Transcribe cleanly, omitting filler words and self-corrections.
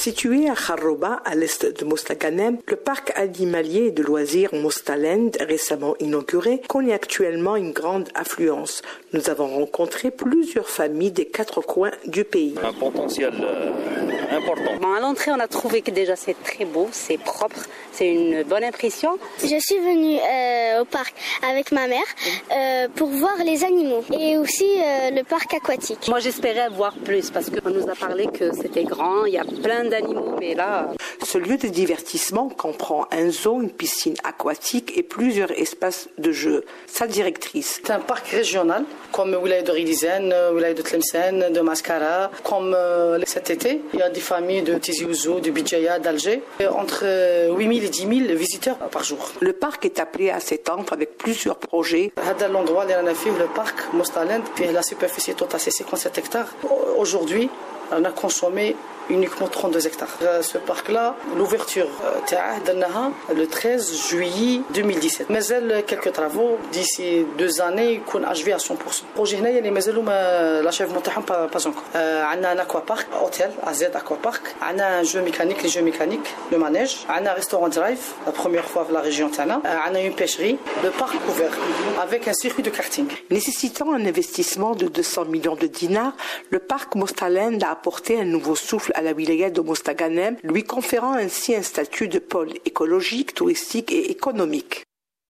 Situé à Kharrouba, à l'est de Mostaganem, le parc animalier et de loisirs Mostaland, récemment inauguré, connaît actuellement une grande affluence. Nous avons rencontré plusieurs familles des 4 coins du pays. Un potentiel important. Bon, à l'entrée, on a trouvé que déjà c'est très beau, c'est propre, c'est une bonne impression. Je suis venue au parc avec ma mère pour voir les animaux et aussi le parc aquatique. Moi, j'espérais voir plus parce qu'on nous a parlé que c'était grand, il y a plein d'animaux, mais là... Ce lieu de divertissement comprend un zoo, une piscine aquatique et plusieurs espaces de jeu. Sa directrice. C'est un parc régional, comme Wilaya de Rilizane, Wilaya de Tlemcen, de Mascara. Comme cet été, il y a des familles de Tizi Ouzou, de Bidjaya, d'Alger. Entre 8 000 et 10 000 visiteurs par jour. Le parc est appelé à s'étendre avec plusieurs projets. L'endroit où le parc Mostaland, la superficie totale c'est 57 hectares. Aujourd'hui, on a consommé uniquement 32 hectares. Ce parc-là, l'ouverture le 13 juillet 2017. Mais quelques travaux d'ici 2 années يكون achevé à 100%. البروجي هنايا اللي مازالوا l'achèvement تاعهم pas encore. عندنا un aquapark, hôtel AZ aquapark. عندنا un jeu mécanique, les jeux mécaniques, le manège. عندنا un restaurant drive, la première fois dans la région تاعنا. عندنا une pêcherie, le parc ouvert avec un circuit de karting. Nécessitant un investissement de 200 millions de dinars, le parc Mostaland a apporté un nouveau souffle à la wilaya de Mostaganem, lui conférant ainsi un statut de pôle écologique, touristique et économique.